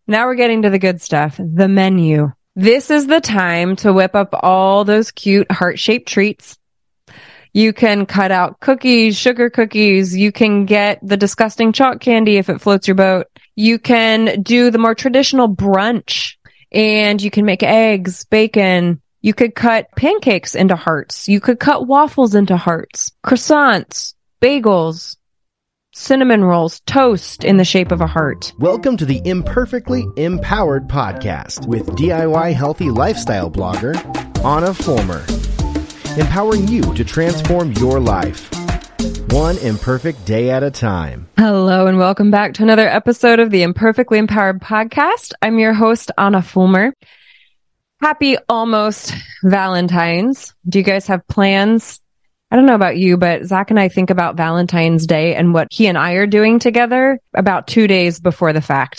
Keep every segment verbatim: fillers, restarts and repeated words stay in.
Now we're getting to the good stuff, the menu. This is the time to whip up all those cute heart-shaped treats. You can cut out cookies, sugar cookies. You can get the disgusting chalk candy if it floats your boat. You can do the more traditional brunch, and you can make eggs, bacon. You could cut pancakes into hearts. You could cut waffles into hearts, croissants, bagels, cinnamon rolls, toast in the shape of a heart. Welcome to the Imperfectly Empowered podcast with D I Y healthy lifestyle blogger, Anna Fulmer. Empowering you to transform your life, one imperfect day at a time. Hello and welcome back to another episode of the Imperfectly Empowered podcast. I'm your host, Anna Fulmer. Happy almost Valentine's. Do you guys have plans? I don't know about you, but Zach and I think about Valentine's Day and what he and I are doing together about two days before the fact.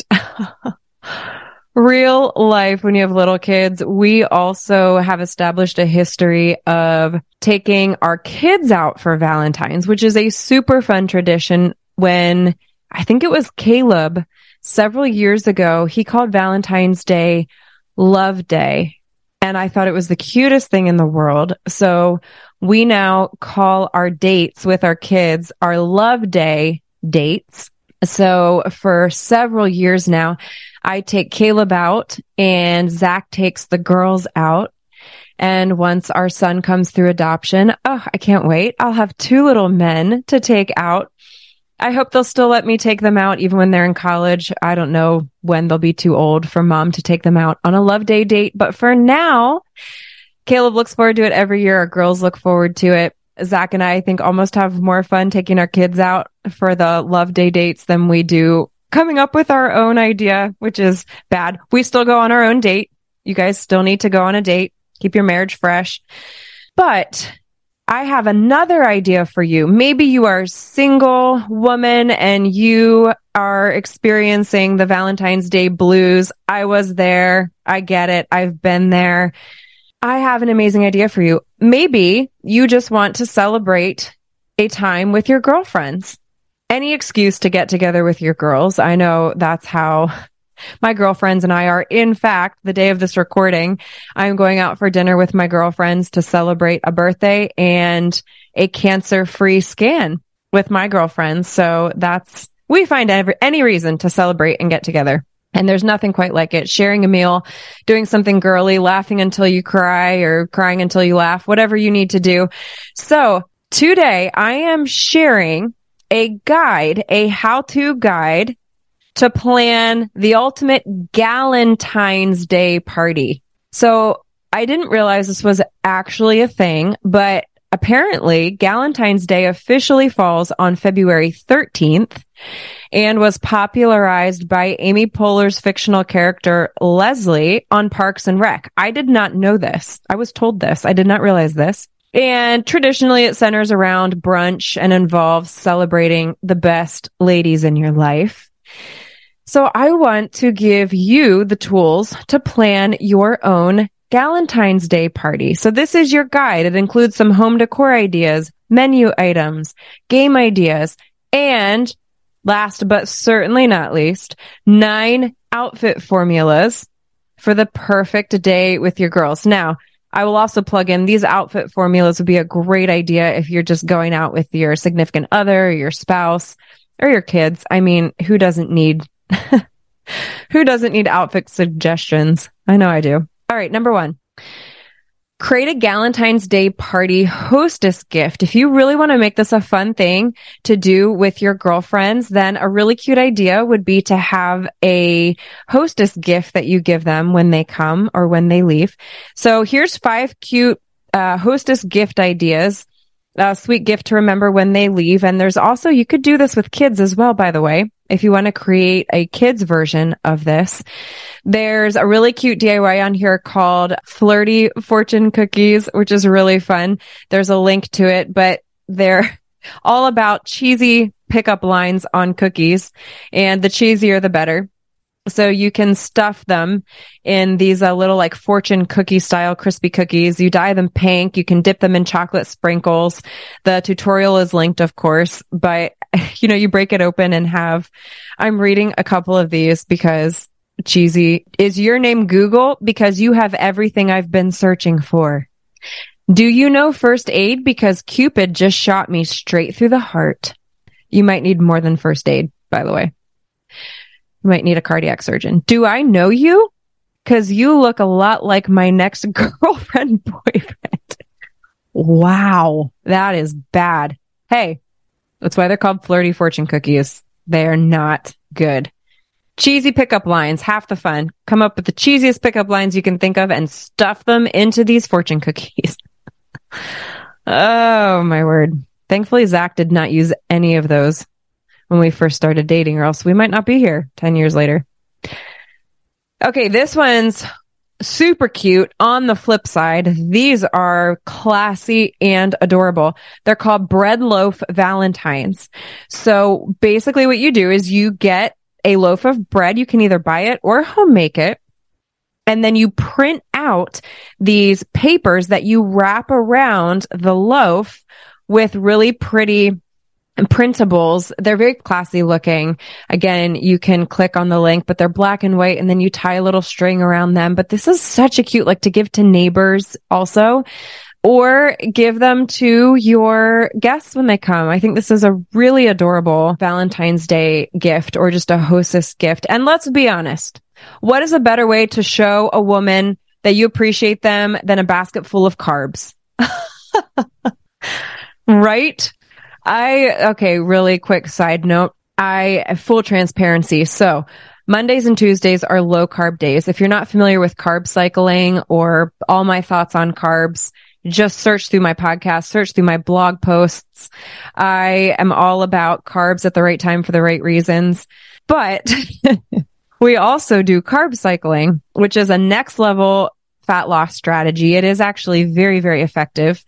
Real life, when you have little kids, we also have established a history of taking our kids out for Valentine's, which is a super fun tradition. When I think it was Caleb several years ago, he called Valentine's Day Love Day. And I thought it was the cutest thing in the world. So we now call our dates with our kids our Love Day dates. So for several years now, I take Caleb out and Zach takes the girls out. And once our son comes through adoption, oh, I can't wait. I'll have two little men to take out. I hope they'll still let me take them out even when they're in college. I don't know when they'll be too old for mom to take them out on a Love Day date. But for now, Caleb looks forward to it every year. Our girls look forward to it. Zach and I, I think, almost have more fun taking our kids out for the Love Day dates than we do coming up with our own idea, which is bad. We still go on our own date. You guys still need to go on a date. Keep your marriage fresh. But I have another idea for you. Maybe you are a single woman and you are experiencing the Valentine's Day blues. I was there. I get it. I've been there. I have an amazing idea for you. Maybe you just want to celebrate a time with your girlfriends. Any excuse to get together with your girls. I know that's how my girlfriends and I are. In fact, the day of this recording, I'm going out for dinner with my girlfriends to celebrate a birthday and a cancer-free scan with my girlfriends. So that's, we find every, any reason to celebrate and get together. And there's nothing quite like it. Sharing a meal, doing something girly, laughing until you cry or crying until you laugh, whatever you need to do. So today I am sharing a guide, a how-to guide to plan the ultimate Galentine's Day party. So I didn't realize this was actually a thing, but apparently Galentine's Day officially falls on February thirteenth and was popularized by Amy Poehler's fictional character Leslie on Parks and Rec. I did not know this. I was told this. I did not realize this. And traditionally it centers around brunch and involves celebrating the best ladies in your life. So I want to give you the tools to plan your own Galentine's Day party. So this is your guide. It includes some home decor ideas, menu items, game ideas, and last but certainly not least, nine outfit formulas for the perfect day with your girls. Now, I will also plug in these outfit formulas would be a great idea if you're just going out with your significant other, your spouse, or your kids. I mean, who doesn't need who doesn't need outfit suggestions? I know I do. All right, number one. Create a Galentine's Day party hostess gift. If you really want to make this a fun thing to do with your girlfriends, then a really cute idea would be to have a hostess gift that you give them when they come or when they leave. So here's five cute uh, hostess gift ideas. A sweet gift to remember when they leave. And there's also, you could do this with kids as well, by the way, if you want to create a kids version of this. There's a really cute D I Y on here called Flirty Fortune Cookies, which is really fun. There's a link to it, but they're all about cheesy pickup lines on cookies, and the cheesier, the better. So you can stuff them in these uh, little like fortune cookie style crispy cookies. You dye them pink. You can dip them in chocolate sprinkles. The tutorial is linked, of course, but you know, you break it open and have, I'm reading a couple of these because cheesy. Is your name Google? Because you have everything I've been searching for. Do you know first aid? Because Cupid just shot me straight through the heart. You might need more than first aid, by the way. You might need a cardiac surgeon. Do I know you? Because you look a lot like my next girlfriend boyfriend. Wow, that is bad. Hey, that's why they're called flirty fortune cookies. They are not good. Cheesy pickup lines, half the fun. Come up with the cheesiest pickup lines you can think of and stuff them into these fortune cookies. Oh, my word. Thankfully, Zach did not use any of those when we first started dating, or else we might not be here ten years later. Okay, this one's super cute. On the flip side, these are classy and adorable. They're called bread loaf Valentines. So basically what you do is you get a loaf of bread. You can either buy it or home make it. And then you print out these papers that you wrap around the loaf with really pretty printables. They're very classy looking. Again, you can click on the link, but they're black and white, and then you tie a little string around them. But this is such a cute, like to give to neighbors also, or give them to your guests when they come. I think this is a really adorable Valentine's Day gift, or just a hostess gift. And let's be honest, what is a better way to show a woman that you appreciate them than a basket full of carbs? Right? I, okay, really quick side note. I, full transparency. So Mondays and Tuesdays are low carb days. If you're not familiar with carb cycling or all my thoughts on carbs, just search through my podcast, search through my blog posts. I am all about carbs at the right time for the right reasons. But we also do carb cycling, which is a next level fat loss strategy. It is actually very, very effective.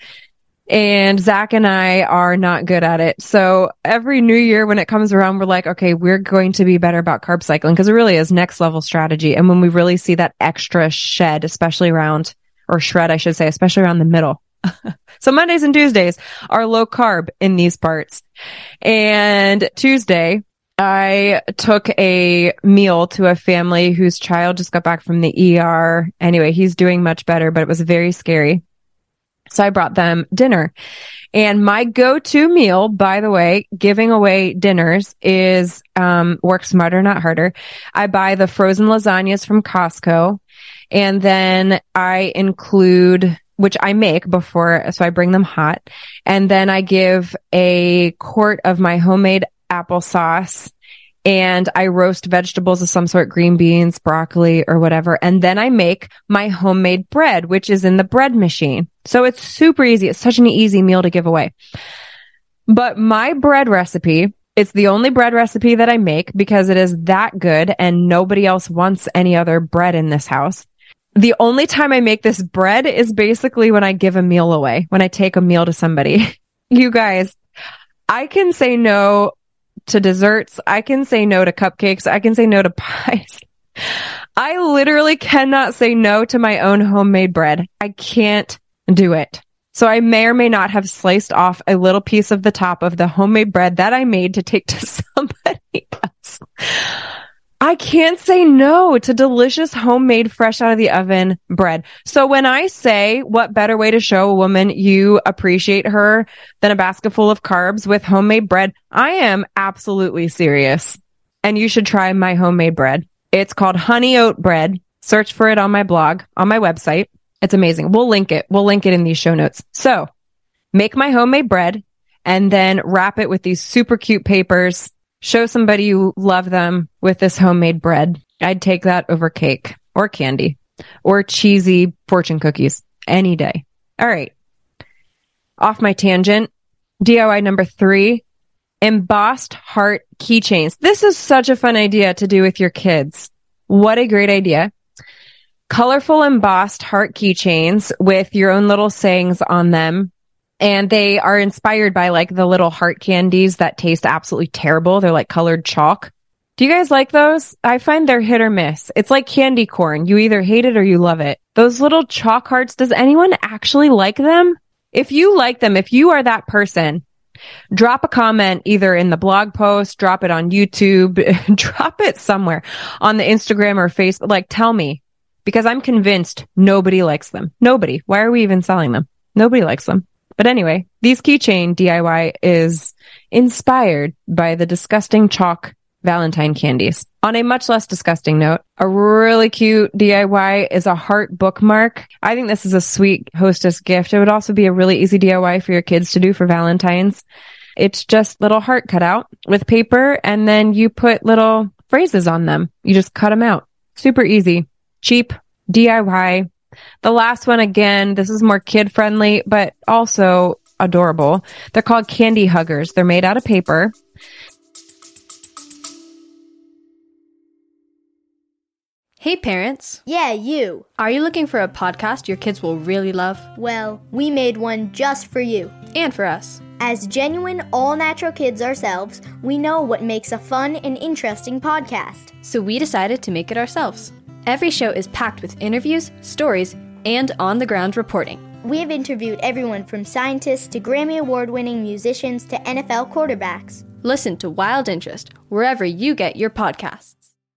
And Zach and I are not good at it. So every new year when it comes around, we're like, okay, we're going to be better about carb cycling, because it really is next level strategy. And when we really see that extra shed, especially around, or shred, I should say, especially around the middle. So Mondays and Tuesdays are low carb in these parts. And Tuesday, I took a meal to a family whose child just got back from the E R. Anyway, he's doing much better, but it was very scary. So I brought them dinner. And my go-to meal, by the way, giving away dinners is um work smarter, not harder. I buy the frozen lasagnas from Costco, and then I include, which I make before, so I bring them hot, and then I give a quart of my homemade applesauce, and I roast vegetables of some sort, green beans, broccoli, or whatever. And then I make my homemade bread, which is in the bread machine. So it's super easy. It's such an easy meal to give away. But my bread recipe, it's the only bread recipe that I make because it is that good and nobody else wants any other bread in this house. The only time I make this bread is basically when I give a meal away, when I take a meal to somebody. You guys, I can say no to desserts. I can say no to cupcakes. I can say no to pies. I literally cannot say no to my own homemade bread. I can't do it. So I may or may not have sliced off a little piece of the top of the homemade bread that I made to take to somebody else. I can't say no to delicious homemade, fresh out of the oven bread. So when I say what better way to show a woman you appreciate her than a basket full of carbs with homemade bread, I am absolutely serious. And you should try my homemade bread. It's called honey oat bread. Search for it on my blog, on my website. It's amazing. We'll link it. We'll link it in these show notes. So make my homemade bread and then wrap it with these super cute papers. Show somebody you love them with this homemade bread. I'd take that over cake or candy or cheesy fortune cookies any day. All right. Off my tangent. D I Y number three, embossed heart keychains. This is such a fun idea to do with your kids. What a great idea. Colorful embossed heart keychains with your own little sayings on them. And they are inspired by like the little heart candies that taste absolutely terrible. They're like colored chalk. Do you guys like those? I find they're hit or miss. It's like candy corn. You either hate it or you love it. Those little chalk hearts, does anyone actually like them? If you like them, if you are that person Drop a comment either in the blog post, drop it on YouTube, drop it somewhere on the Instagram or Facebook. Like, tell me, because I'm convinced nobody likes them. Nobody. Why are we even selling them? Nobody likes them. But anyway, these keychain D I Y is inspired by the disgusting chalk Valentine candies. On a much less disgusting note, a really cute D I Y is a heart bookmark. I think this is a sweet hostess gift. It would also be a really easy D I Y for your kids to do for Valentine's. It's just little heart cut out with paper, and then you put little phrases on them. You just cut them out. Super easy, cheap D I Y. The last one, again, this is more kid friendly, but also adorable. They're called candy huggers. They're made out of paper. Hey parents! Yeah, you! Are you looking for a podcast your kids will really love? Well, we made one just for you. And for us. As genuine, all-natural kids ourselves, we know what makes a fun and interesting podcast. So we decided to make it ourselves. Every show is packed with interviews, stories, and on-the-ground reporting. We have interviewed everyone from scientists to Grammy Award-winning musicians to N F L quarterbacks. Listen to Wild Interest wherever you get your podcasts.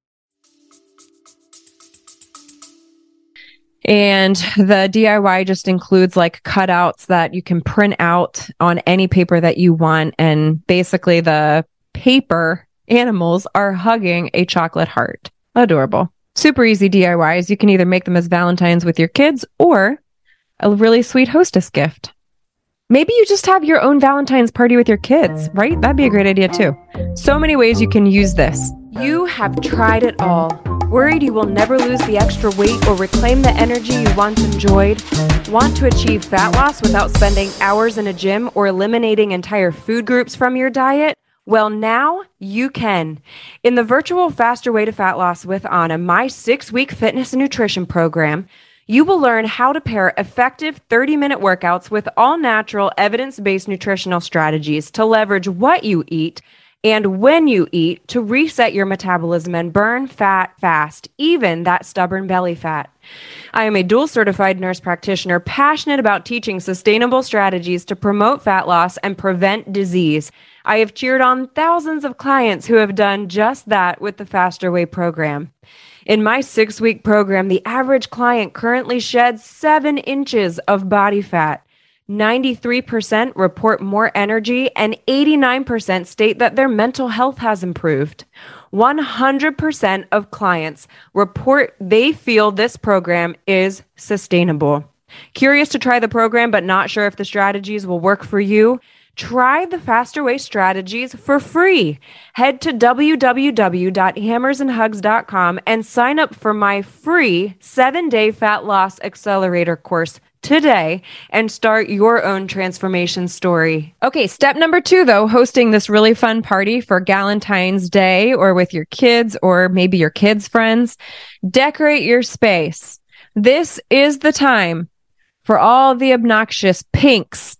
And the D I Y just includes like cutouts that you can print out on any paper that you want. And basically the paper animals are hugging a chocolate heart. Adorable. Super easy D I Ys. You can either make them as Valentines with your kids or a really sweet hostess gift. Maybe you just have your own Valentine's party with your kids, right? That'd be a great idea too. So many ways you can use this. You have tried it all. Worried you will never lose the extra weight or reclaim the energy you once enjoyed? Want to achieve fat loss without spending hours in a gym or eliminating entire food groups from your diet? Well, now you can. In the virtual Faster Way to Fat Loss with Anna, my six-week fitness and nutrition program, you will learn how to pair effective thirty-minute workouts with all-natural, evidence-based nutritional strategies to leverage what you eat and when you eat to reset your metabolism and burn fat fast, even that stubborn belly fat. I am a dual certified nurse practitioner passionate about teaching sustainable strategies to promote fat loss and prevent disease. I have cheered on thousands of clients who have done just that with the Faster Way program. In my six-week program, the average client currently sheds seven inches of body fat. ninety-three percent report more energy, and eighty-nine percent state that their mental health has improved. one hundred percent of clients report they feel this program is sustainable. Curious to try the program but not sure if the strategies will work for you? Try the Faster Way strategies for free. Head to w w w dot hammers and hugs dot com and sign up for my free seven-day fat loss accelerator course today and start your own transformation story. Okay, step number two, though, hosting this really fun party for Galentine's Day or with your kids or maybe your kids' friends. Decorate your space. This is the time for all the obnoxious pinks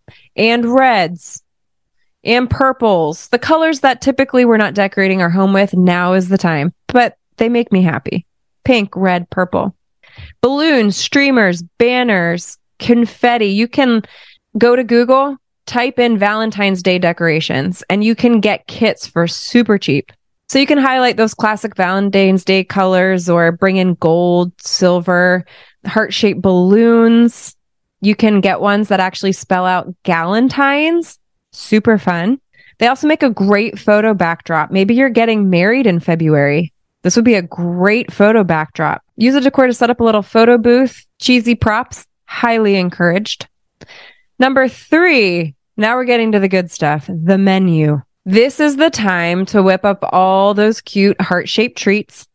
and reds and purples, the colors that typically we're not decorating our home with. Now is the time, but they make me happy. Pink, red, purple. Balloons, streamers, banners, confetti. You can go to Google, type in Valentine's Day decorations, and you can get kits for super cheap. So you can highlight those classic Valentine's Day colors or bring in gold, silver, heart-shaped balloons. You can get ones that actually spell out Galentine's. Super fun. They also make a great photo backdrop. Maybe you're getting married in February. This would be a great photo backdrop. Use a decor to set up a little photo booth. Cheesy props, highly encouraged. Number three, now we're getting to the good stuff, the menu. This is the time to whip up all those cute heart-shaped treats.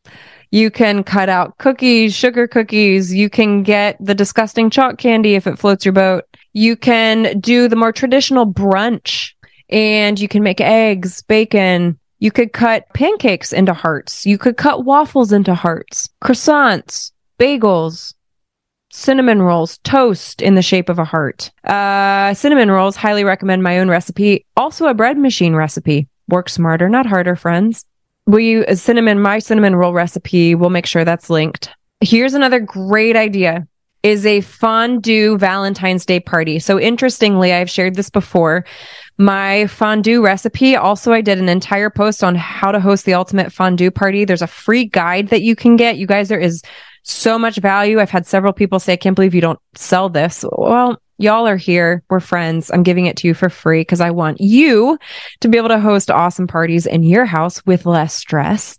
You can cut out cookies, sugar cookies. You can get the disgusting chalk candy if it floats your boat. You can do the more traditional brunch, and you can make eggs, bacon. You could cut pancakes into hearts. You could cut waffles into hearts, croissants, bagels, cinnamon rolls, toast in the shape of a heart. Uh, cinnamon rolls, highly recommend my own recipe. Also a bread machine recipe. Work smarter, not harder, friends. We cinnamon, my cinnamon roll recipe, we'll make sure that's linked. Here's another great idea, is a fondue Valentine's Day party. So interestingly, I've shared this before, My fondue recipe. Also, I did an entire post on how to host the ultimate fondue party. There's a free guide that you can get. You guys, there is so much value. I've had several people say, I can't believe you don't sell this. Well, y'all are here. We're friends. I'm giving it to you for free because I want you to be able to host awesome parties in your house with less stress.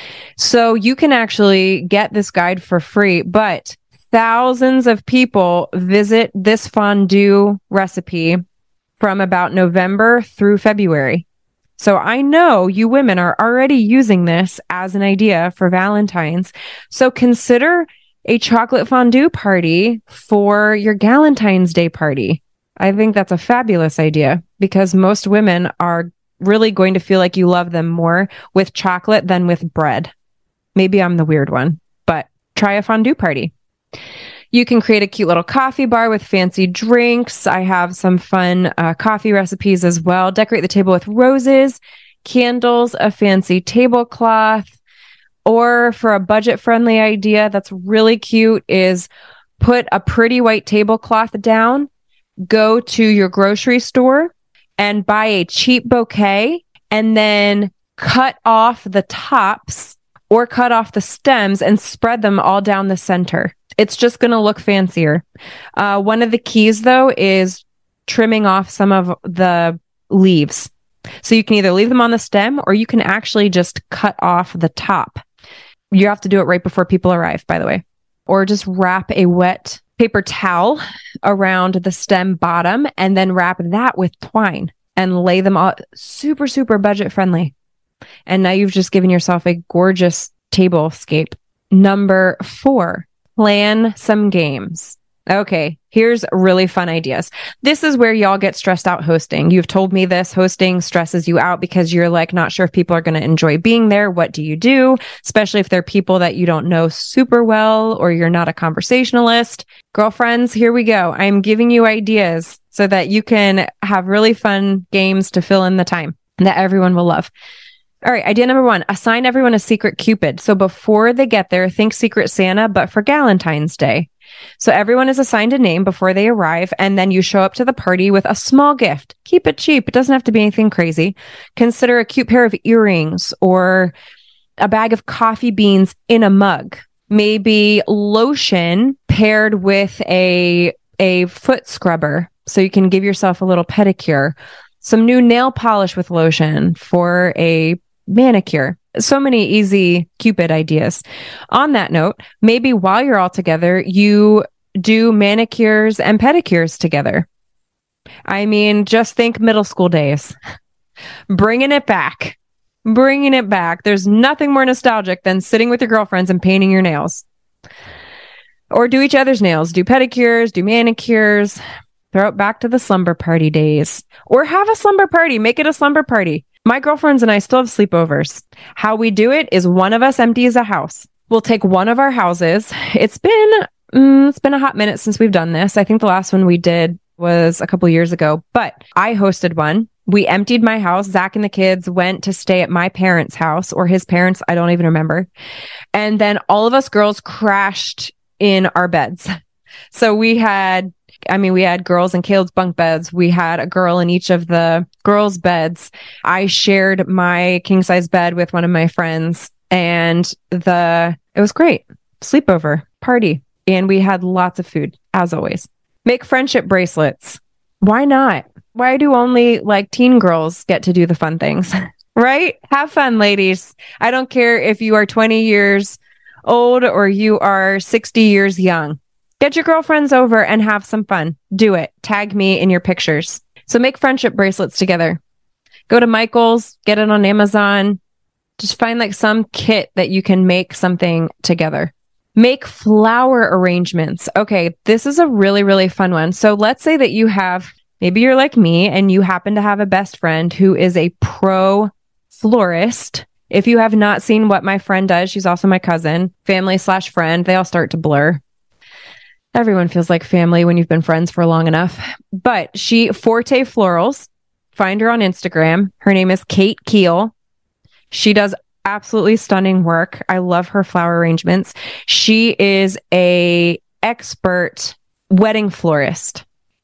So you can actually get this guide for free, but thousands of people visit this fondue recipe from about November through February. So I know you women are already using this as an idea for Valentine's. So consider a chocolate fondue party for your Galentine's Day party. I think that's a fabulous idea because most women are really going to feel like you love them more with chocolate than with bread. Maybe I'm the weird one, but try a fondue party. You can create a cute little coffee bar with fancy drinks. I have some fun uh, coffee recipes as well. Decorate the table with roses, candles, a fancy tablecloth. Or for a budget-friendly idea that's really cute is put a pretty white tablecloth down, go to your grocery store and buy a cheap bouquet, and then cut off the tops or cut off the stems and spread them all down the center. It's just going to look fancier. Uh, one of the keys, though, is trimming off some of the leaves. So you can either leave them on the stem or you can actually just cut off the top. You have to do it right before people arrive, by the way. Or just wrap a wet paper towel around the stem bottom and then wrap that with twine and lay them all super, super budget friendly. And now you've just given yourself a gorgeous tablescape. Number four. Plan some games. Okay, here's really fun ideas. This is where y'all get stressed out hosting. You've told me this. Hosting stresses you out because you're like not sure if people are going to enjoy being there. What do you do? Especially if they're people that you don't know super well or you're not a conversationalist. Girlfriends, here we go. I'm giving you ideas so that you can have really fun games to fill in the time that everyone will love. All right, idea number one, assign everyone a secret Cupid. So before they get there, think Secret Santa, but for Galentine's Day. So everyone is assigned a name before they arrive, and then you show up to the party with a small gift. Keep it cheap. It doesn't have to be anything crazy. Consider a cute pair of earrings or a bag of coffee beans in a mug. Maybe lotion paired with a, a foot scrubber so you can give yourself a little pedicure. Some new nail polish with lotion for a manicure. So many easy Cupid ideas. On that note, maybe while you're all together, you do manicures and pedicures together. I mean, just think middle school days. Bringing it back. Bringing it back. There's nothing more nostalgic than sitting with your girlfriends and painting your nails. Or do each other's nails. Do pedicures, do manicures. Throw it back to the slumber party days. Or have a slumber party. Make it a slumber party. My girlfriends and I still have sleepovers. How we do it is one of us empties a house. We'll take one of our houses. It's been mm, it's been a hot minute since we've done this. I think the last one we did was a couple years ago, but I hosted one. We emptied my house. Zach and the kids went to stay at my parents' house or his parents. I don't even remember. And then all of us girls crashed in our beds. So we had I mean, we had girls in Caleb's bunk beds. We had a girl in each of the girls' beds. I shared my king size bed with one of my friends, and the it was great. Sleepover party. And we had lots of food, as always. Make friendship bracelets. Why not? Why do only like teen girls get to do the fun things? Right? Have fun, ladies. I don't care if you are twenty years old or you are sixty years young. Get your girlfriends over and have some fun. Do it. Tag me in your pictures. So make friendship bracelets together. Go to Michael's, get it on Amazon. Just find like some kit that you can make something together. Make flower arrangements. Okay, this is a really, really fun one. So let's say that you have, maybe you're like me and you happen to have a best friend who is a pro florist. If you have not seen what my friend does, she's also my cousin, family slash friend. They all start to blur. Everyone feels like family when you've been friends for long enough. But she, Forte Florals, find her on Instagram. Her name is Kate Keel. She does absolutely stunning work. I love her flower arrangements. She is a expert wedding florist.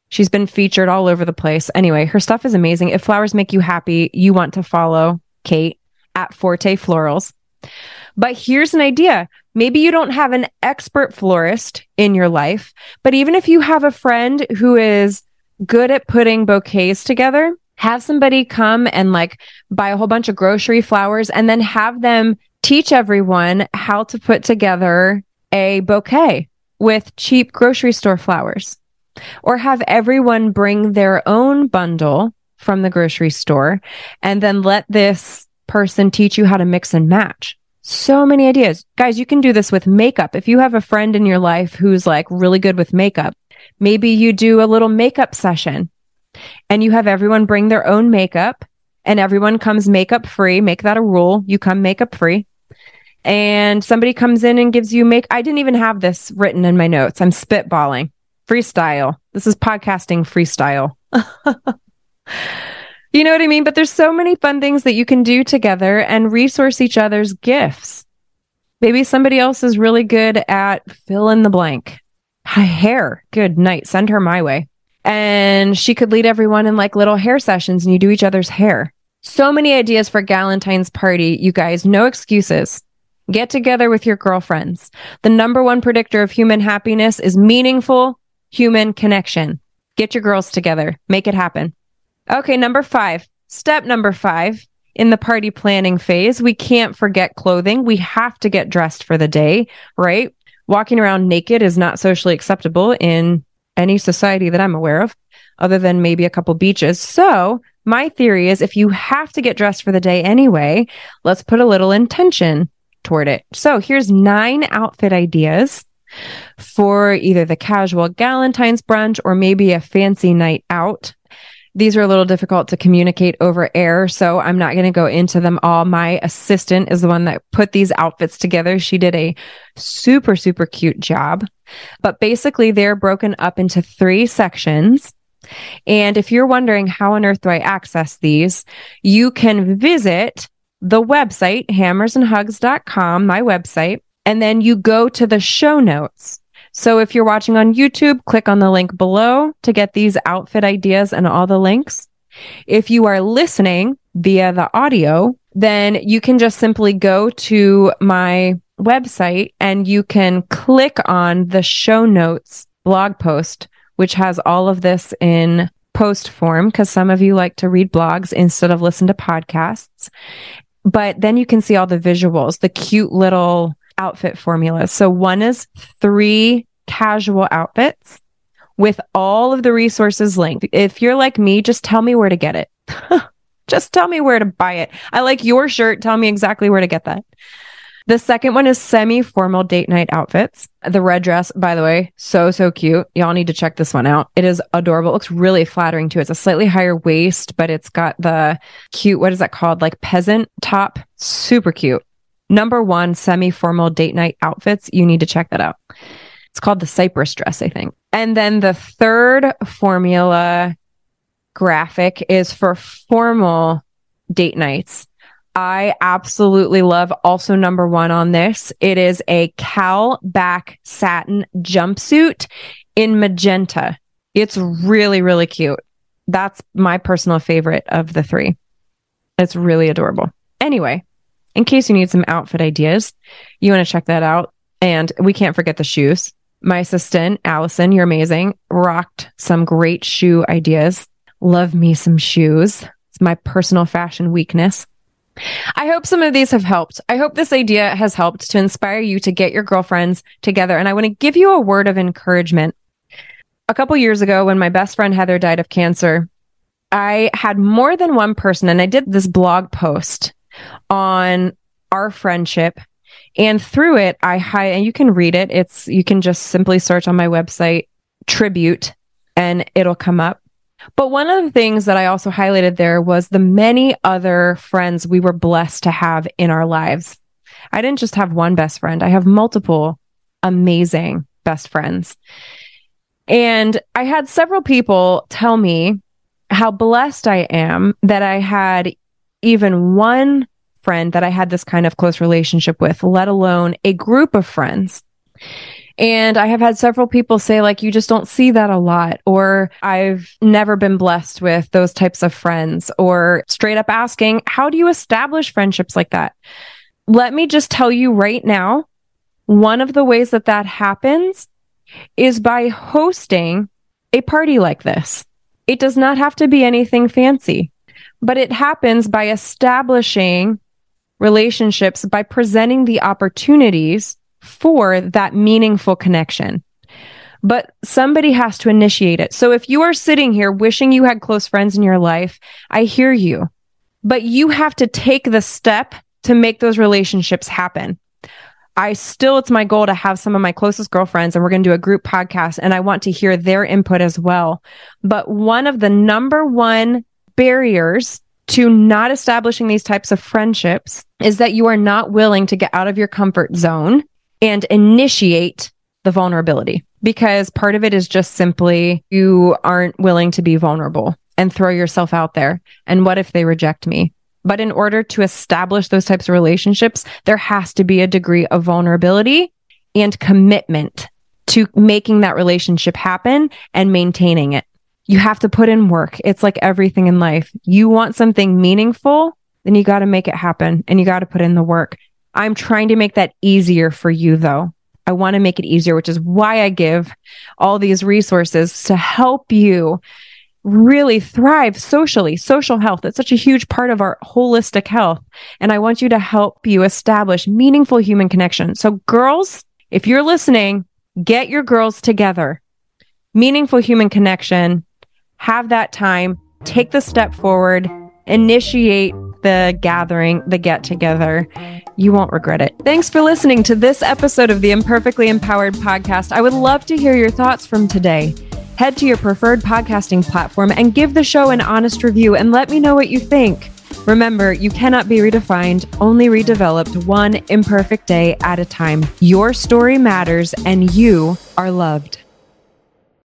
She's been featured all over the place. Anyway, her stuff is amazing. If flowers make you happy, you want to follow Kate at Forte Florals. But here's an idea. Maybe you don't have an expert florist in your life, but even if you have a friend who is good at putting bouquets together, have somebody come and like buy a whole bunch of grocery flowers and then have them teach everyone how to put together a bouquet with cheap grocery store flowers. Or have everyone bring their own bundle from the grocery store and then let this person teach you how to mix and match. So many ideas. Guys, you can do this with makeup. If you have a friend in your life who's like really good with makeup, maybe you do a little makeup session and you have everyone bring their own makeup and everyone comes makeup free. Make that a rule. You come makeup free. And somebody comes in and gives you make. I didn't even have this written in my notes. I'm spitballing. Freestyle. This is podcasting freestyle. You know what I mean? But there's so many fun things that you can do together and resource each other's gifts. Maybe somebody else is really good at fill in the blank. Hair. Good night. Send her my way. And she could lead everyone in like little hair sessions and you do each other's hair. So many ideas for Galentine's party. You guys, no excuses. Get together with your girlfriends. The number one predictor of human happiness is meaningful human connection. Get your girls together. Make it happen. Okay, number five. Step number five in the party planning phase. We can't forget clothing. We have to get dressed for the day, right? Walking around naked is not socially acceptable in any society that I'm aware of, other than maybe a couple beaches. So my theory is if you have to get dressed for the day anyway, let's put a little intention toward it. So here's nine outfit ideas for either the casual Galentine's brunch or maybe a fancy night out. These are a little difficult to communicate over air, so I'm not going to go into them all. My assistant is the one that put these outfits together. She did a super, super cute job. But basically, they're broken up into three sections. And if you're wondering how on earth do I access these, you can visit the website, hammers and hugs dot com, my website, and then you go to the show notes. So if you're watching on YouTube, click on the link below to get these outfit ideas and all the links. If you are listening via the audio, then you can just simply go to my website and you can click on the show notes blog post, which has all of this in post form, because some of you like to read blogs instead of listen to podcasts. But then you can see all the visuals, the cute little outfit formulas. So one is three casual outfits with all of the resources linked. If you're like me, just tell me where to get it. Just tell me where to buy it. I like your shirt. Tell me exactly where to get that. The second one is semi-formal date night outfits. The red dress, by the way, so, so cute. Y'all need to check this one out. It is adorable. It looks really flattering too. It's a slightly higher waist, but it's got the cute, what is that called? Like peasant top. Super cute. Number one, semi-formal date night outfits. You need to check that out. It's called the Cypress dress, I think. And then the third formula graphic is for formal date nights. I absolutely love also number one on this. It is a cowl back satin jumpsuit in magenta. It's really, really cute. That's my personal favorite of the three. It's really adorable. Anyway, in case you need some outfit ideas, you want to check that out. And we can't forget the shoes. My assistant, Allison, you're amazing, rocked some great shoe ideas. Love me some shoes. It's my personal fashion weakness. I hope some of these have helped. I hope this idea has helped to inspire you to get your girlfriends together. And I want to give you a word of encouragement. A couple years ago, when my best friend Heather died of cancer, I had more than one person, and I did this blog post on our friendship. And through it, I hi- and you can read it. It's you can just simply search on my website, tribute, and it'll come up. But one of the things that I also highlighted there was the many other friends we were blessed to have in our lives. I didn't just have one best friend. I have multiple amazing best friends. And I had several people tell me how blessed I am that I had even one friend that I had this kind of close relationship with, let alone a group of friends. And I have had several people say, like, you just don't see that a lot, or I've never been blessed with those types of friends, or straight up asking, how do you establish friendships like that? Let me just tell you right now, one of the ways that that happens is by hosting a party like this. It does not have to be anything fancy, but it happens by establishing relationships, by presenting the opportunities for that meaningful connection. But somebody has to initiate it. So if you are sitting here wishing you had close friends in your life, I hear you, but you have to take the step to make those relationships happen. I still, it's my goal to have some of my closest girlfriends, and we're going to do a group podcast, and I want to hear their input as well. But one of the number one barriers to not establishing these types of friendships is that you are not willing to get out of your comfort zone and initiate the vulnerability, because part of it is just simply you aren't willing to be vulnerable and throw yourself out there. And what if they reject me? But in order to establish those types of relationships, there has to be a degree of vulnerability and commitment to making that relationship happen and maintaining it. You have to put in work. It's like everything in life. You want something meaningful, then you got to make it happen, and you got to put in the work. I'm trying to make that easier for you, though. I want to make it easier, which is why I give all these resources to help you really thrive socially. Social health, it's such a huge part of our holistic health. And I want you to help you establish meaningful human connection. So girls, if you're listening, get your girls together. Meaningful human connection. Have that time. Take the step forward. Initiate the gathering, the get together. You won't regret it. Thanks for listening to this episode of the Imperfectly Empowered podcast. I would love to hear your thoughts from today. Head to your preferred podcasting platform and give the show an honest review and let me know what you think. Remember, you cannot be redefined, only redeveloped one imperfect day at a time. Your story matters and you are loved.